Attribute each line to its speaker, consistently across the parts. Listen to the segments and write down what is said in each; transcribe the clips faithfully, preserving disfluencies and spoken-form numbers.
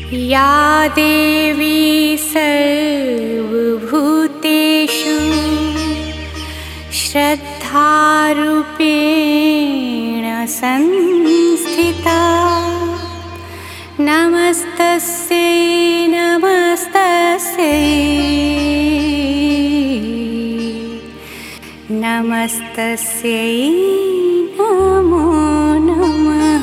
Speaker 1: या देवी सर्वभूतेषु श्रद्धारूपेण संस्थिता नमस्तस्यै नमस्तस्यै नमस्तस्यै नमो नमः।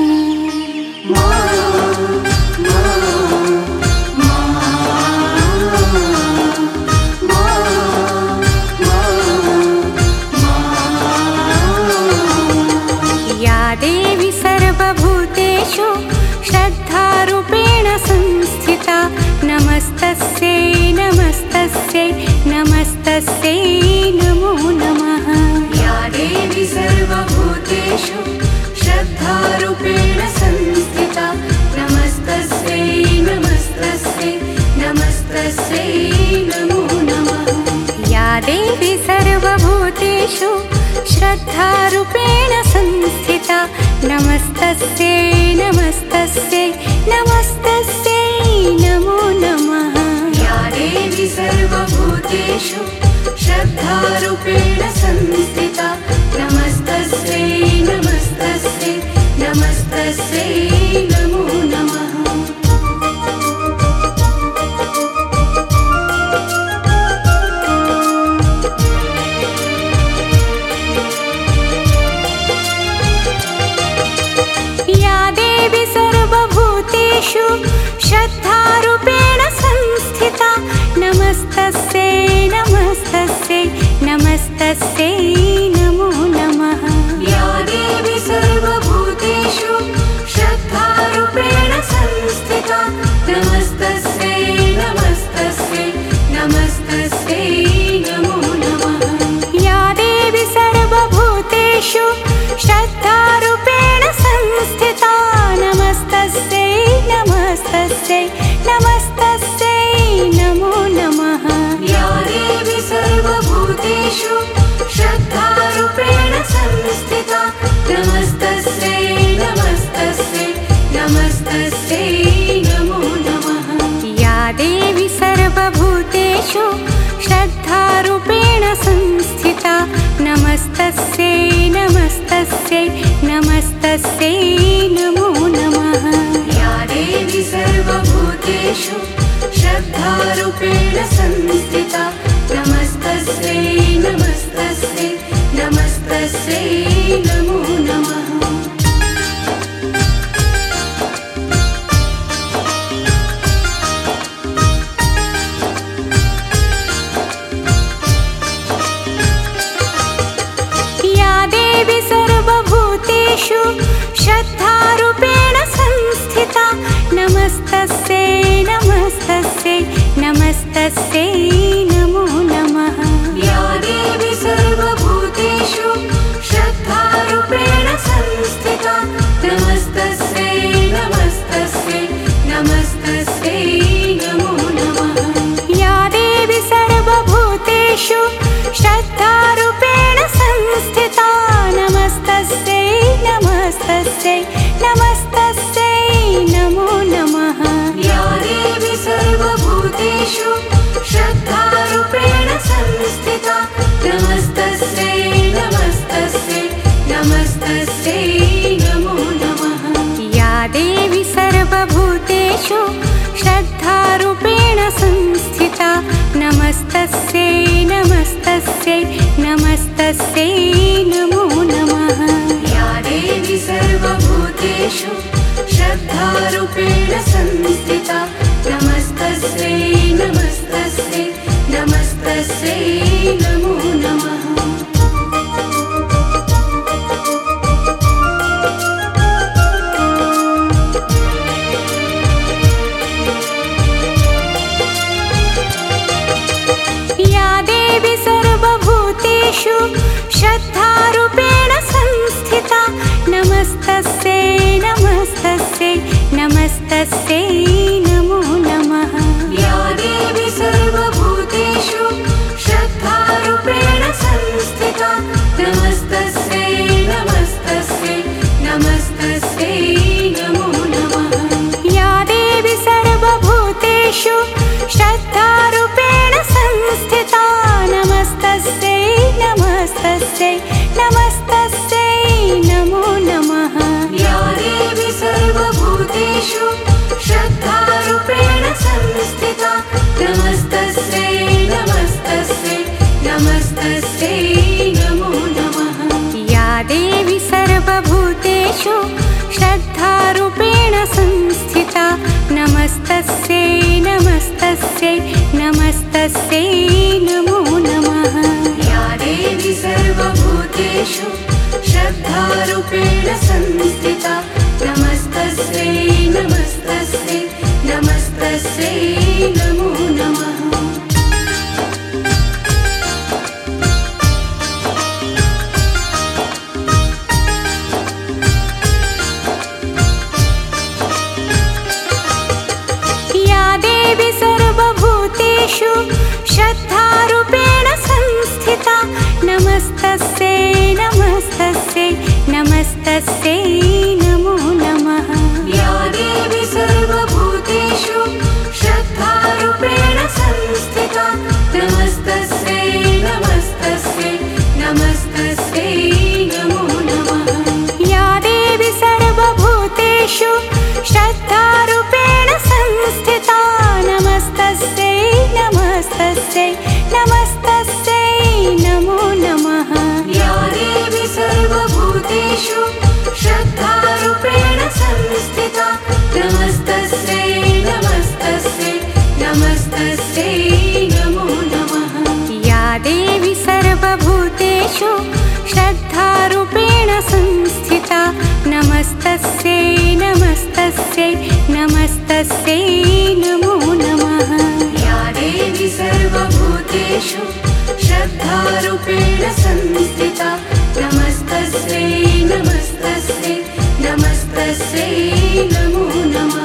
Speaker 1: या देवी सर्वभूतेषु श्रद्धारूपेण संस्थिता नमस्तस्यै नमस्तस्यै नमस्तस्यै नमो नमः।
Speaker 2: या देवी सर्वभूतेषु श्रद्धारूपेण संस्थिता नमस्तस्यै नमस्तस्यै नमस्तस्यै नमो नमः।
Speaker 1: या देवी सर्वभूतेषु श्रद्धारूपेण संस्थिता नमस्तस्यै नमस्तस्यै नमस्तस्यै नमो नमः।
Speaker 2: या देवी सर्वभूतेषु श्रद्धारूपेण संस्थिता नमस्तस्यै नमस्तस्यै नमस्तस्यै नमो नमः।
Speaker 1: या देवी सर्वभूतेषु श्रद्धारूपेण संस्थिता नमस्तस्यै नमस्तस्यै नमस्तस्यै नमो नमः।
Speaker 2: या देवी सर्वभूतेषु श्रद्धारूपेण संस्थिता नमस्तस्यै नमस्तस्यै नमस्तस्यै नमो नमः।
Speaker 1: या देवी सर्वभूतेषु श्रद्धारूपेण संस्थिता नमस्तस्यै नमस्तस्यै नमस्तस्यै नमो नमः।
Speaker 2: या देवी सर्वभूतेषु श्रद्धारूपेण संस्थिता नमस्तस्यै नमस्तस्यै नमस्तस्यै नमो नमः।
Speaker 1: या देवी सर्वभूतेषु श्रद्धारूपेण संस्थिता नमस्तस्यै नमस्तस्यै नमस्तस्यै नमो नमः।
Speaker 2: या देवी सर्वभूतेषु श्रद्धारूपेण संस्थिता नमस्तस्यै नमस्तस्यै नमस्तस्यै नमो नमः।
Speaker 1: या देवी सर्वभूतेषु श्रद्धारूपेण संस्थिता नमस्तस्यै नमस्तस्यै नमस्तस्यै नमो नमः।
Speaker 2: या देवी सर्वभूतेषु श्रद्धारूपेण संस्थिता नमस्तस्यै नमस्तस्यै नमस्तस्यै नमो नमः।
Speaker 1: या देवी सर्वभूतेषु श्रद्धारूपेण संस्थिता नमस्तस्यै नमस्तस्यै नमस्तस्यै नमो नमः।
Speaker 2: या देवी सर्वभूतेषु श्रद्धारूपेण संस्थिता नमस्तस्यै नमस्तस्यै नमस्तस्यै नमो नमः।
Speaker 1: या देवी सर्वभूतेषु श्रद्धारूपेण संस्थिता नमस्तस्यै नमस्तस्यै नमस्तस्यै नमो नमः।
Speaker 2: या देवी सर्वभूतेषु श्रद्धारूपेण संस्थिता नमस्तस्यै नमस्तस्यै नमस्तस्यै नमो नमः।
Speaker 1: या देवी सर्वभूतेषु श्रद्धारूपेण संस्थिता नमस्तस्यै नमस्तस्यै नमस्तस्यै नमो नमस्तस्यै नमस्तस्यै नमस्तस्यै नमो नमः।
Speaker 2: या देवी सर्वभूतेषु श्रद्धारूपेण संस्थिता नमस्तस्यै नमस्तस्यै नमस्तस्यै नमो नमः।
Speaker 1: या देवी सर्वभूतेषु श्रद्धारूपेण संस्थिता नमस्तस्यै नमस्तस्यै नमस्तस्यै नमो नमः।
Speaker 2: या देवी सर्वभूतेषु श्रद्धारूपेण संस्थिता नमस्तस्यै नमस्तस्यै नमस्तस्यै नमो नमः।
Speaker 1: या देवी सर्वभूतेषु श्रद्धारूपेण संस्थिता नमस्तस्यै नमस्तस्यै नमस्तस्यै नमो नमः।
Speaker 2: या देवी सर्वभूतेषु श्रद्धारूपेण संस्थिता नमस्तस्यै नमस्तस्यै नमस्तस्यै नमो नमः।
Speaker 1: या देवी सर्वभूतेषु श्रद्धारूपेण संस्थिता नमस्तस्यै नमस्तस्यै नमस्तस्यै नमो नमः।
Speaker 2: या देवी सर्वभूतेषु श्रद्धारूपेण संस्थिता नमस्तस्यै नमस्तस्यै नमस्तस्यै नमो नमः।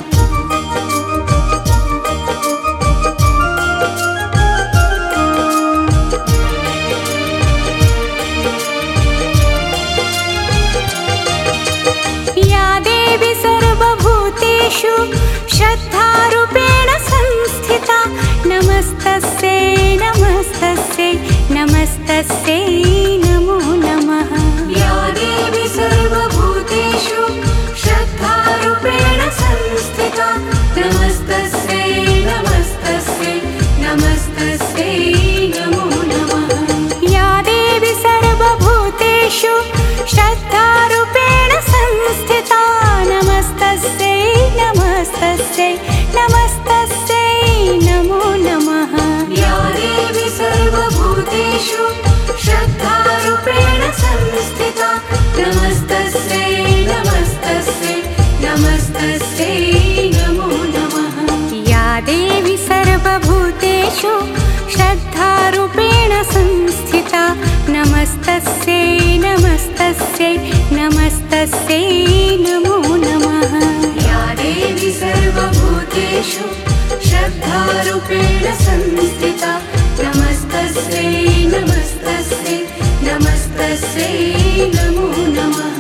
Speaker 1: या देवी सर्वभूतेषु श्रद्धारूपेण संस्थिता नमस्तस्यै नमस्तस्यै नमस्तस्यै नमो नमः।
Speaker 2: या देवी सर्वभूतेषु श्रद्धारूपेण संस्थिता नमस्तस्यै नमस्तस्यै नमस्तस्यै नमो नमः।
Speaker 1: या देवी सर्वभूतेषु श्रद्धारूपेण संस्थिता नमस्तस्यै नमस्तस्यै नमस्तस्यै नमो नमः।
Speaker 2: या देवी सर्वभूतेषु श्रद्धारूपेण संस्थिता नमस्तस्यै नमस्तस्यै नमस्तस्यै नमो नमः।
Speaker 1: या देवी सर्वभूतेषु श्रद्धारूपेण संस्थिता नमस्तस्यै नमस्तस्यै नमस्तस्यै नमो नमः।
Speaker 2: या देवी सर्वभूतेषु श्रद्धारूपेण संस्थिता नमस्तस्यै नमस्तस्यै नमस्तस्यै नमो नमः।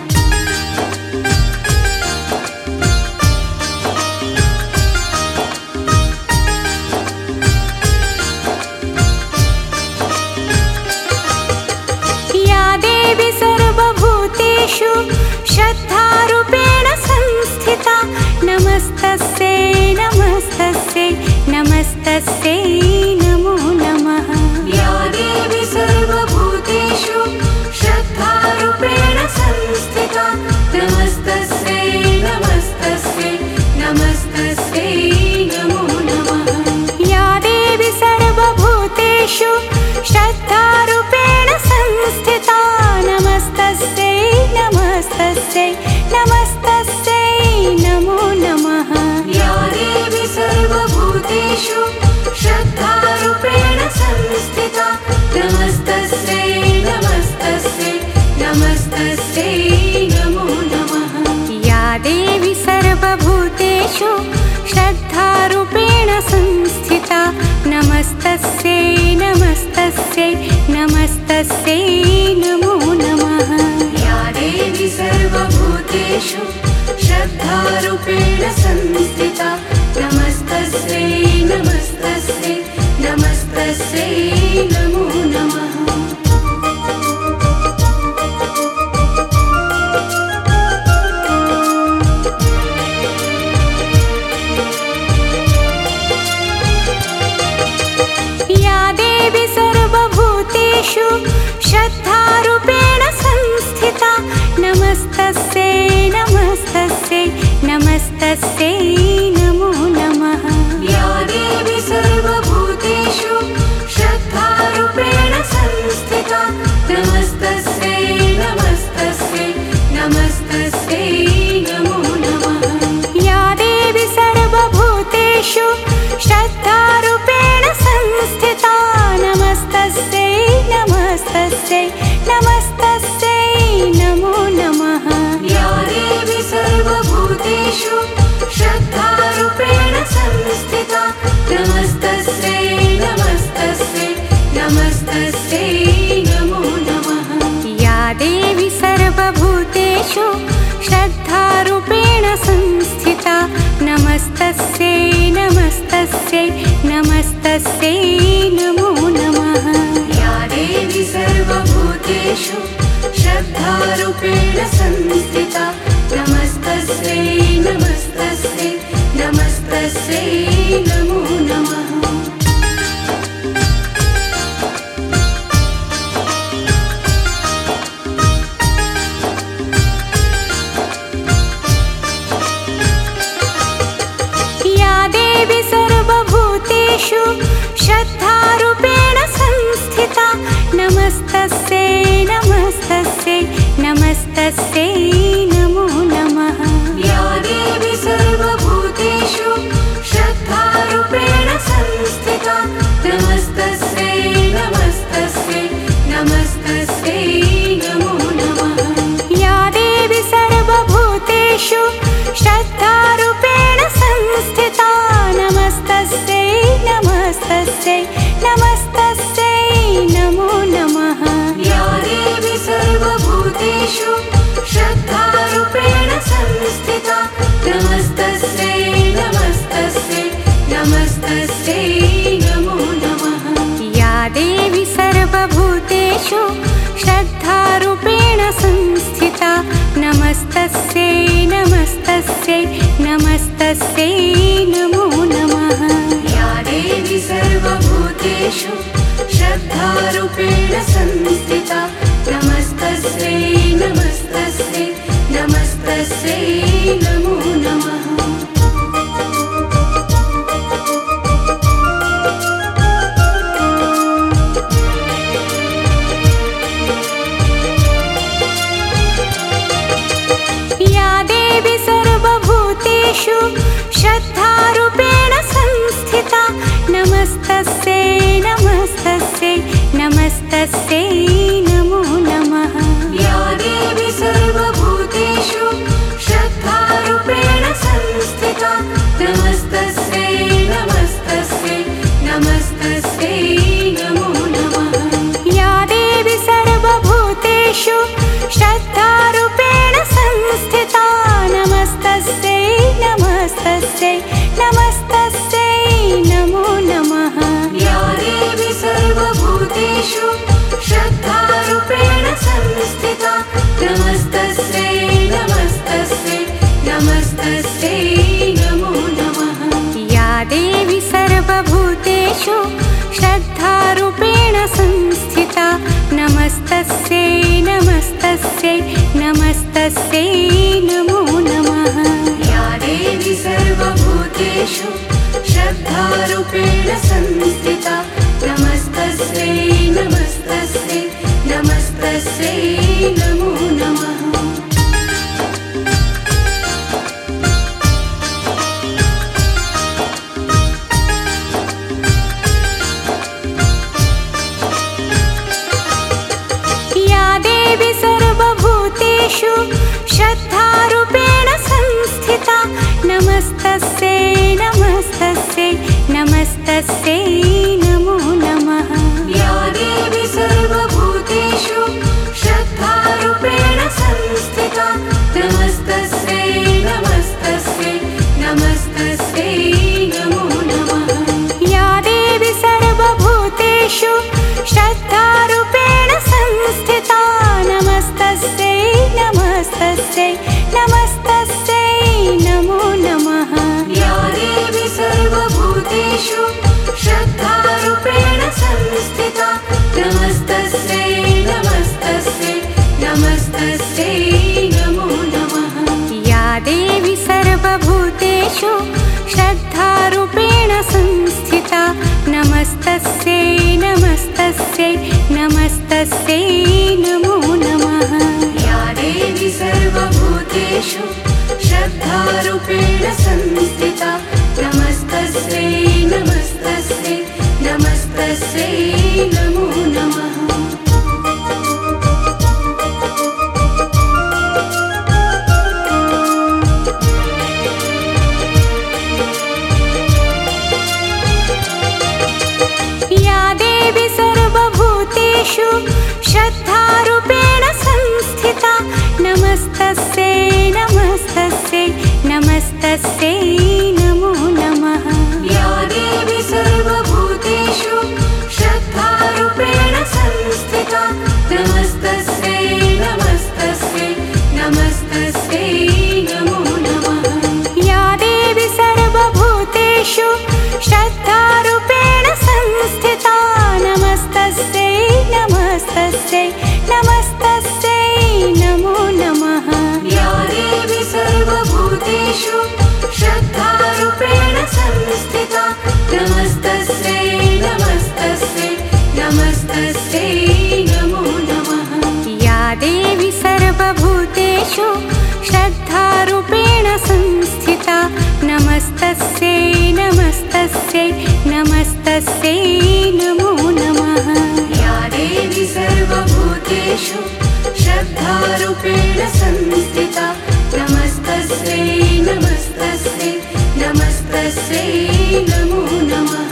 Speaker 1: या देवी सर्वभूतेषु श्रद्धारूपेण संस्थिता नमस्तस्यै नमस्तस्यै नमस्तस्यै नमो नमः।
Speaker 2: या देवी सर्वभूतेषु श्रद्धारूपेण संस्थिता नमस्तस्यै नमस्तस्यै नमस्तस्यै नमो नमः।
Speaker 1: या देवी सर्वभूतेषु श्रद्धारूपेण संस्थिता नमस्तस्यै नमस्तस्यै नमस्तस्यै नमो नमः।
Speaker 2: या देवी सर्वभूतेषु श्रद्धारूपेण संस्थिता नमस्तस्यै नमस्तस्यै नमस्तस्यै नमो नमः।
Speaker 1: या देवी सर्वभूतेषु श्रद्धारूपेण संस्थिता नमस्तस्यै नमस्तस्यै नमस्तस्यै नमो नमः।
Speaker 2: या देवी सर्वभूतेषु श्रद्धारूपेण संस्थिता नमस्तस्यै नमस्तस्यै नमस्तस्यै नमो नमः।
Speaker 1: या देवी सर्वभूतेषु श्रद्धारूपेण संस्थिता नमस्तस्यै नमस्तस्यै नमस्तस्यै नमो सर्वभूतेषु श्रद्धारूपेण संस्थिता नमस्तस्यै नमस्तस्यै नमस्तस्यै नमो नमः।
Speaker 2: या देवी सर्वभूतेषु श्रद्धारूपेण संस्थिता नमस्तस्यै नमस्तस्यै नमस्तस्यै नमो नमः।
Speaker 1: श्रद्धारूपेण संस्थिता नमस्तस्यै नमस्तस्यै नमस्तस्यै नमो नमः।
Speaker 2: या देवी सर्वभूतेषु श्रद्धारूपेण संस्थिता नमस्तस्यै नमस्तस्यै नमस्तस्यै नमो नमः।
Speaker 1: या देवी सर्वभूतेषु श्रद्धारूपेण संस्थिता नमस्तस्यै नमस्तस्यै नमस्तस्यै नमो नमः।
Speaker 2: या देवी सर्वभूतेषु श्रद्धारूपेण संस्थिता नमस्तस्यै नमस्तस्यै नमस्तस्यै नमो नमः।
Speaker 1: या देवी सर्वभूतेषु श्रद्धारूपेण संस्थिता नमस्तस्यै नमस्तस्यै नमस्तस्यै नमो नमः।
Speaker 2: या देवी सर्वभूतेषु श्रद्धारूपेण संस्थिता नमस्तस्यै नमस्तस्यै नमस्तस्यै नमो नमः।
Speaker 1: या देवी सर्वभूतेषु श्रद्धारूपेण संस्थिता नमस्तस्यै नमस्तस्यै नमस्तस्यै नमो नमः।
Speaker 2: या देवी सर्वभूतेषु श्रद्धारूपेण संस्थिता नमस्तस्यै नमस्तस्यै नमस्तस्यै नमो नमः।
Speaker 1: या देवी सर्वभूतेषु श्रद्धारूपेण संस्थिता नमस्तस्यै नमस्तस्यै नमस्तस्यै नमो नमः।
Speaker 2: या देवी सर्वभूतेषु श्रद्धारूपेण संस्थिता नमस्तस्यै नमस्तस्यै नमस्तस्यै नमो नमः।
Speaker 1: या देवी सर्वभूतेषु श्रद्धारूपेण संस्थिता नमस्तस्यै नमस्तस्यै नमस्तस्यै नमो नमः।
Speaker 2: या देवी सर्वभूतेषु श्रद्धारूपेण संस्थिता नमस्तस्यै नमस्तस्यै नमस्तस्यै नमो नमः।
Speaker 1: या देवी सर्वभूतेषु श्रद्धारूपेण संस्थिता नमस्तस्यै नमस्तस्यै नमस्तस्यै नमो नमः।
Speaker 2: या देवी सर्वभूतेषु श्रद्धारूपेण संस्थिता नमस्तस्यै नमस्तस्यै नमस्तस्यै नमो नमः।
Speaker 1: या देवी सर्वभूतेषु श्रद्धारूपेण संस्थिता नमस्तस्यै नमस्तस्यै नमस्तस्यै नमो नमः।
Speaker 2: या देवी सर्वभूतेषु श्रद्धारूपेण संस्थिता नमस्तस्यै नमस्तस्यै नमस्तस्यै नमो नमः।
Speaker 1: या देवी सर्वभूतेषु श्रद्धारूपेण संस्थिता नमस्तस्यै नमस्तस्यै नमस्तस्यै नमो नमः।
Speaker 2: या देवी सर्वभूतेषु श्रद्धारूपेण संस्थिता नमस्तस्यै नमस्तस्यै नमस्तस्यै नमो नमः।
Speaker 1: या देवी सर्वभूतेषु श्रद्धारूपेण संस्थिता नमस्तस्यै सर्वभूतेषु श्रद्धारूपेण संस्थिता नमस्तस्यै नमस्तस्यै नमस्तस्यै नमो नमः।
Speaker 2: या देवी सर्वभूतेषु श्रद्धारूपेण संस्थिता नमस्तस्यै नमस्तस्यै नमस्तस्यै नमो नमः।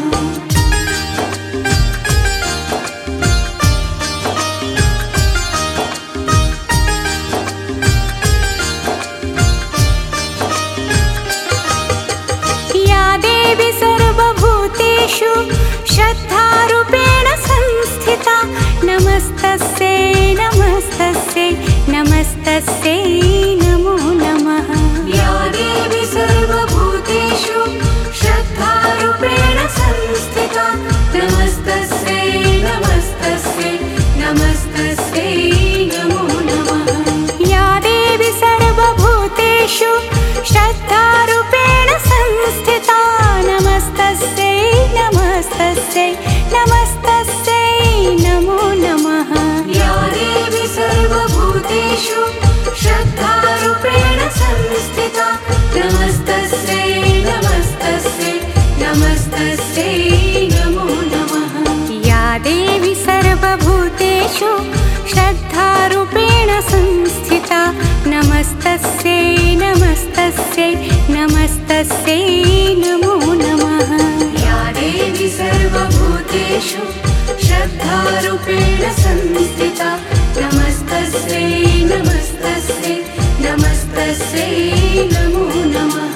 Speaker 1: श्रद्धारूपेण संस्थिता नमस्तस्यै नमस्तस्यै नमस्तस्यै नमो नमः।
Speaker 2: या देवी सर्वभूतेषु श्रद्धारूपेण संस्थिता नमस्तस्यै नमस्तस्यै नमस्तस्यै नमो नमः।
Speaker 1: या देवी सर्वभूतेषु श्रद्धारूपेण संस्थिता नमस्तस्यै नमस्तस्यै नमस्तस्यै नमो नमः।
Speaker 2: या देवी सर्वभूतेषु श्रद्धारूपेण संस्थिता नमस्तस्यै नमस्तस्यै नमस्तस्यै नमो नमः।
Speaker 1: या देवी सर्वभूतेषु श्रद्धारूपेण संस्थिता नमस्तस्यै नमस्तस्यै नमस्तस्यै नमो नमः।
Speaker 2: या देवी सर्वभूतेषु श्रद्धारूपेण संस्थिता नमस्तस्यै नमस्तस्यै नमस्तस्यै नमो नमः।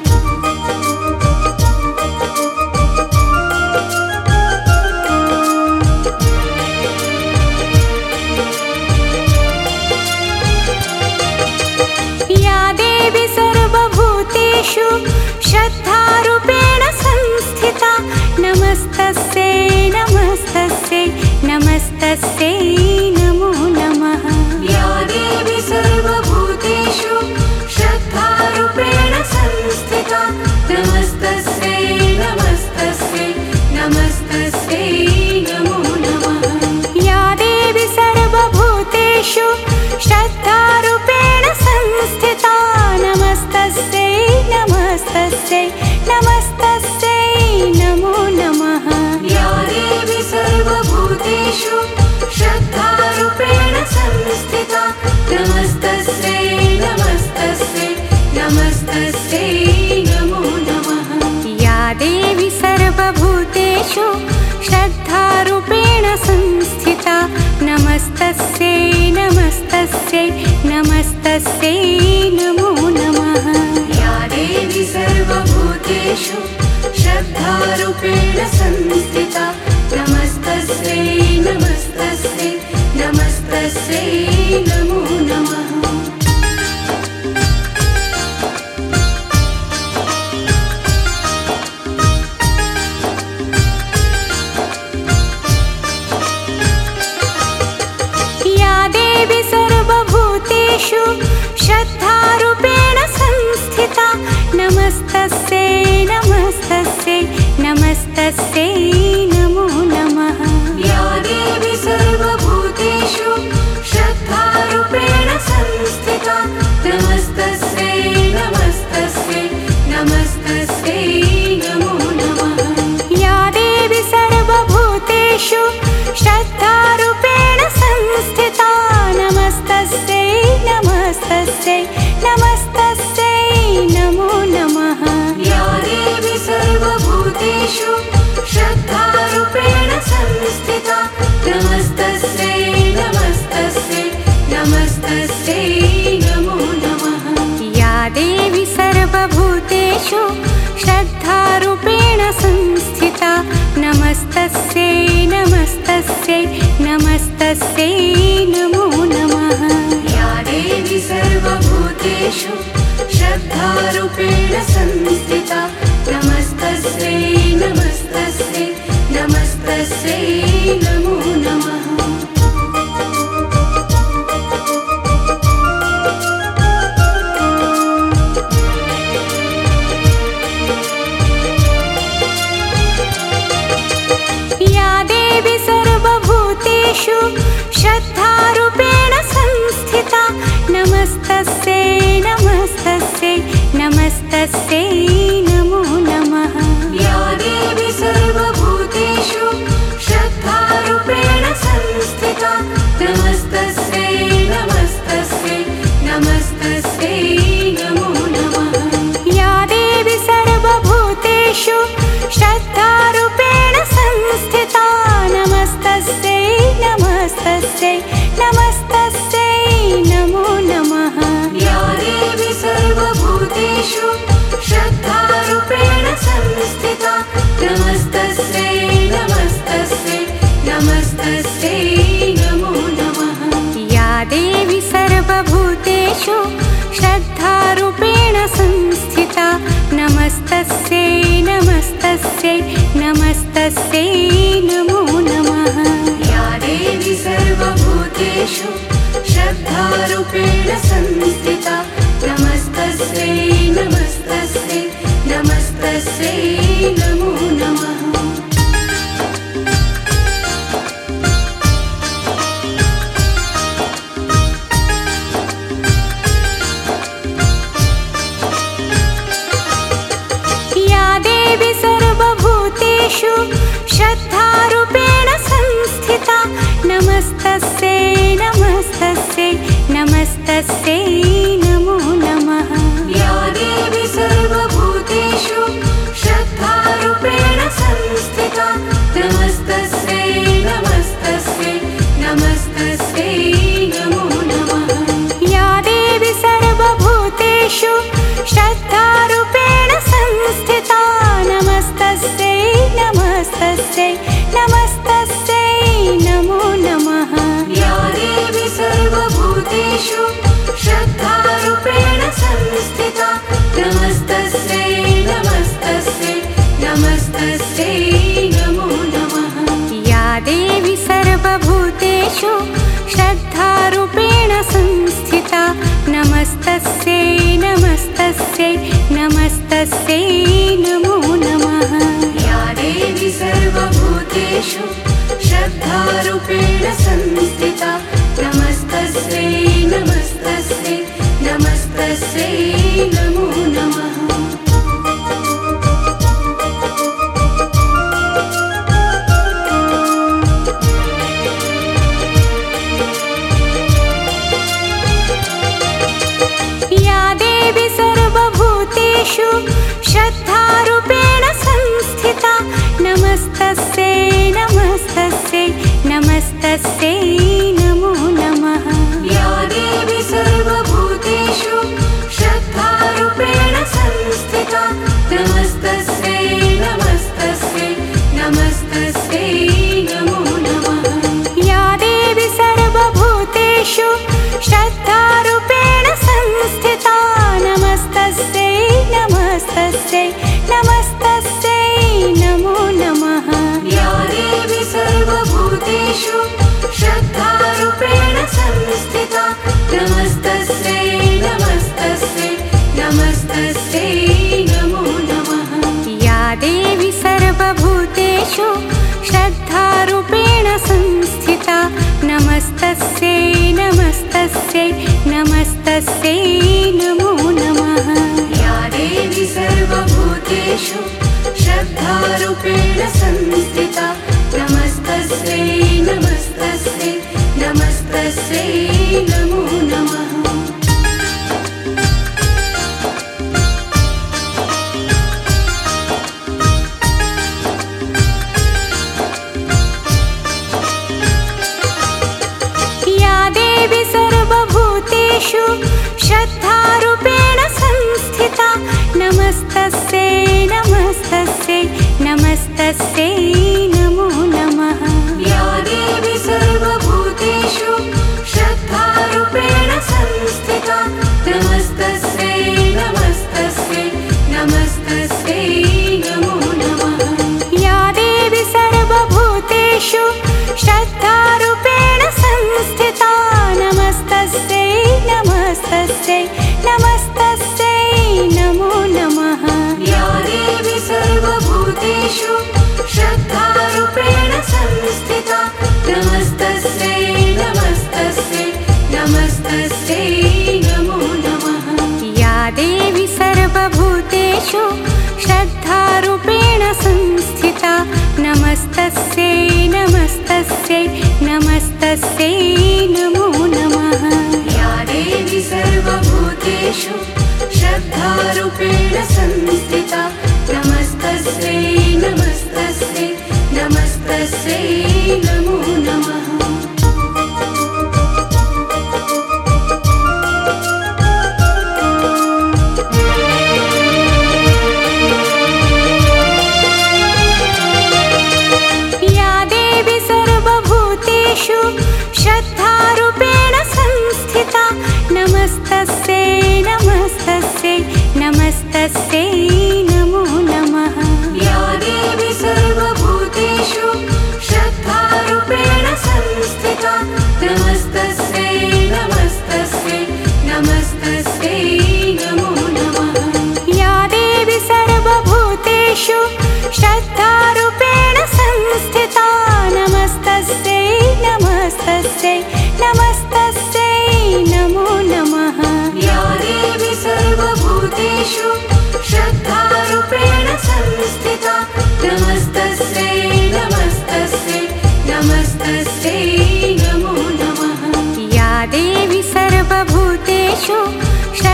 Speaker 1: या देवी सर्वभूतेषु श्रद्धारूपेण संस्थिता नमस्तस्यै नमस्तस्यै नमस्तस्यै नमो नमः।
Speaker 2: या देवी सर्वभूतेषु श्रद्धारूपेण संस्थिता नमस्तस्यै नमस्तस्यै नमस्तस्यै नमो नमः।
Speaker 1: या देवी सर्वभूतेषु श्रद्धारूपेण संस्थिता नमस्तस्यै नमस्तस्यै नमस्तस्यै नमो नमः।
Speaker 2: या देवी सर्वभूतेषु श्रद्धारूपेण संस्थिता नमस्तस्यै नमस्तस्यै नमस्तस्यै नमो नमः।
Speaker 1: या देवी सर्वभूतेषु श्रद्धारूपेण संस्थिता नमस्तस्यै नमस्तस्यै नमस्तस्यै नमो नमः।
Speaker 2: या देवी सर्वभूतेषु श्रद्धारूपेण संस्थिता नमस्तस्यै नमस्तस्यै नमस्तस्यै नमो नमः।
Speaker 1: या देवी सर्वभूतेषु श्रद्धारूपेण संस्थिता नमस्तस्यै नमस्तस्यै नमस्तस्यै नमो नमः।
Speaker 2: या देवी सर्वभूतेषु श्रद्धारूपेण संस्थिता नमस्तस्यै नमस्तस्यै नमस्तस्यै नमो नमः।
Speaker 1: या देवी सर्वभूतेषु श्रद्धारूपेण संस्थिता नमस्तस्यै नमस्तस्यै नमस्तस्यै नमो नमः।
Speaker 2: या देवी सर्वभूतेषु श्रद्धारूपेण संस्थिता नमस्तस्यै नमस्तस्यै नमस्तस्यै नमो नमः।
Speaker 1: या देवी सर्वभूतेषु श्रद्धारूपेण संस्थिता नमस्तस्यै नमस्तस्यै नमस्तस्यै नमो नमः।
Speaker 2: या देवी सर्वभूतेषु श्रद्धारूपेण संस्थिता नमस्तस्यै नमस्तस्यै नमस्तस्यै नमो नमः।
Speaker 1: या देवी सर्वभूतेषु श्रद्धारूपेण संस्थिता नमस्तस्यै सर्वभूतेषु श्रद्धारूपेण संस्थिता नमस्तस्यै नमस्तस्यै नमस्तस्यै नमो नमः।
Speaker 2: या देवी सर्वभूतेषु श्रद्धारूपेण संस्थिता नमस्तस्यै नमस्तस्यै नमस्तस्यै नमो नमः।
Speaker 1: श्रद्धारूपेण संस्थिता नमस्तस्यै नमस्तस्यै नमस्तस्यै नमो नमः।
Speaker 2: या देवी सर्वभूतेषु श्रद्धारूपेण संस्थिता नमस्तस्यै नमस्तस्यै नमस्तस्यै नमो नमः।
Speaker 1: या देवी सर्वभूतेषु श्रद्धारूपेण संस्थिता नमस्तस्यै नमस्तस्यै नमस्तस्यै नमो नमः।
Speaker 2: या देवी सर्वभूतेषु श्रद्धारूपेण संस्थिता नमस्तस्यै नमस्तस्यै नमस्तस्यै नमो नमः।
Speaker 1: या देवी सर्वभूतेषु श्रद्धारूपेण संस्थिता नमस्तस्यै नमस्तस्यै नमस्तस्यै नमो नमः।
Speaker 2: या देवी सर्वभूतेषु श्रद्धारूपेण संस्थिता नमस्तस्यै नमस्तस्यै नमस्तस्यै नमो नमः।
Speaker 1: या देवी सर्वभूतेषु श्रद्धारूपेण संस्थिता नमस्तस्यै नमस्तस्यै नमस्तस्यै नमो नमः।
Speaker 2: या देवी सर्वभूतेषु श्रद्धारूपेण संस्थिता नमस्तस्यै नमस्तस्यै नमस्तस्यै नमो नमः।
Speaker 1: या देवी सर्वभूतेषु श्रद्धारूपेण संस्थिता नमस्तस्यै नमस्तस्यै नमस्तस्यै नमो नमः।
Speaker 2: या देवी सर्वभूतेषु श्रद्धारूपेण संस्थिता नमस्तस्यै नमस्तस्यै नमस्तस्यै नमो नमः।
Speaker 1: या देवी सर्वभूतेषु श्रद्धारूपेण संस्थिता नमस्तस्यै नमस्तस्यै नमस्तस्यै नमो नमः।
Speaker 2: या देवी सर्वभूतेषु श्रद्धारूपेण संस्थिता नमस्तस्यै नमस्तस्यै नमस्तस्यै नमो नमः।
Speaker 1: या देवी सर्वभूतेषु श्रद्धारूपेण संस्थिता नमस्तस्यै नमस्तस्यै नमस्तस्यै नमो नमः।
Speaker 2: या देवी सर्वभूतेषु श्रद्धारूपेण संस्थिता नमस्तस्यै नमस्तस्यै नमस्तस्यै नमो नमः।
Speaker 1: या देवी सर्वभूतेषु श्रद्धारूपेण संस्थिता नमस्तस्यै नमस्तस्यै नमस्तस्यै नमो नमः।
Speaker 2: या देवी सर्वभूतेषु श्रद्धारूपेण संस्थिता नमस्तस्यै नमस्तस्यै नमस्तस्यै नमो नमः।
Speaker 1: या देवी सर्वभूतेषु श्रद्धारूपेण संस्थिता नमस्तस्यै नमस्तस्यै नमस्तस्यै नमो नमः।
Speaker 2: या देवी सर्वभूतेषु श्रद्धारूपेण संस्थिता नमस्तस्यै नमस्तस्यै नमस्तस्यै नमो नमः।
Speaker 1: या देवी सर्वभूतेषु श्रद्धारूपेण संस्थिता नमस्तस्यै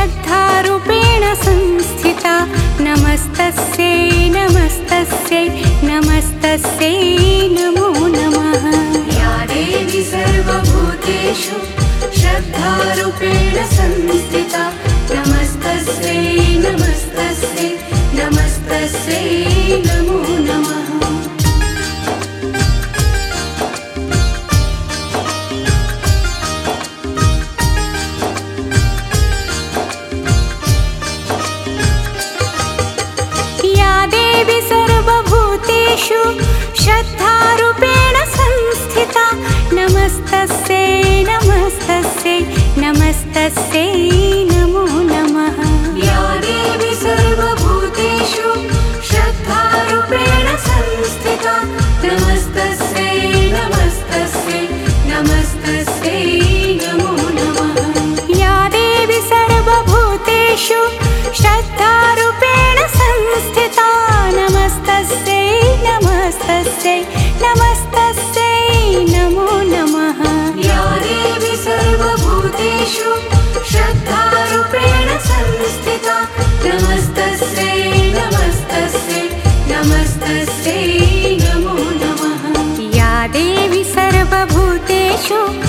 Speaker 1: श्रद्धारूपेण संस्थिता नमस्तस्यै नमस्तस्यै नमस्तस्यै नमो नमः।
Speaker 2: या देवी सर्वभूतेषु श्रद्धारूपेण संस्थिता नमस्तस्यै नमस्तस्यै नमस्तस्यै नमो नमः।
Speaker 1: श्रद्धारूपेण संस्थिता नमस्तस्यै नमस्तस्यै नमस्तस्यै नमो नमः।
Speaker 2: या देवी सर्वभूतेषु श्रद्धारूपेण संस्थिता नमस्तस्यै नमस्तस्यै नमस्तस्यै नमो नमः।
Speaker 1: या देवी सर्वभूतेषु श्रद्धारूपेण संस्थिता नमस्तस्यै नमस्तस्यै नमस्तस्यै नमो नमः।
Speaker 2: या देवी सर्वभूतेषु श्रद्धारूपेण संस्थिता नमस्तस्यै नमस्तस्यै नमस्तस्यै नमो नमः।
Speaker 1: या देवी सर्वभूतेषु